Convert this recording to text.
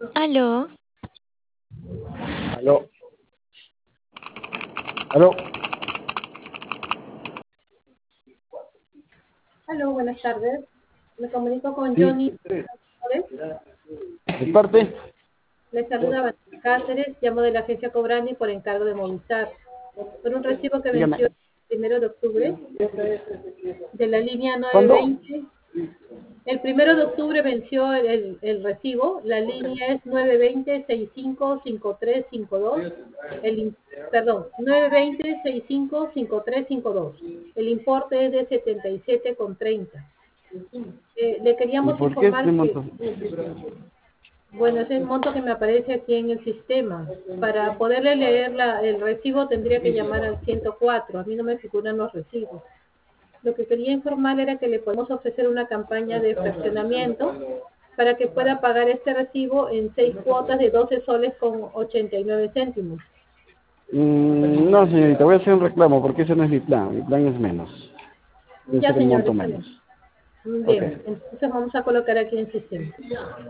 Aló, Aló, aló. Aló, buenas tardes. Me comunico con Sí, Johnny Flores. de parte. Le saluda Vanessa Cáceres, llamo de la agencia Cobrani por encargo de Movistar. Por un recibo que Dígame. venció el 1 de octubre de la línea ¿Cuándo? 920. El 1 de octubre venció el recibo. La línea es 920-655352. Perdón, 920-655352. El importe es de 77,30. Le ¿Y queríamos por qué este informar que, monto? bueno, es el monto que me aparece aquí en el sistema. Para poderle leer el recibo tendría que llamar al 104. A mí no me figuran los recibos. Lo que quería informar era que le podemos ofrecer una campaña de fraccionamiento para que pueda pagar este recibo en 6 cuotas de 12 soles con 89 céntimos. No, señorita, voy a hacer un reclamo porque ese no es mi plan. Mi plan es menos. Debe Ya, ser un señor, monto está menos. bien. Ok. Bien, entonces vamos a colocar aquí en el sistema.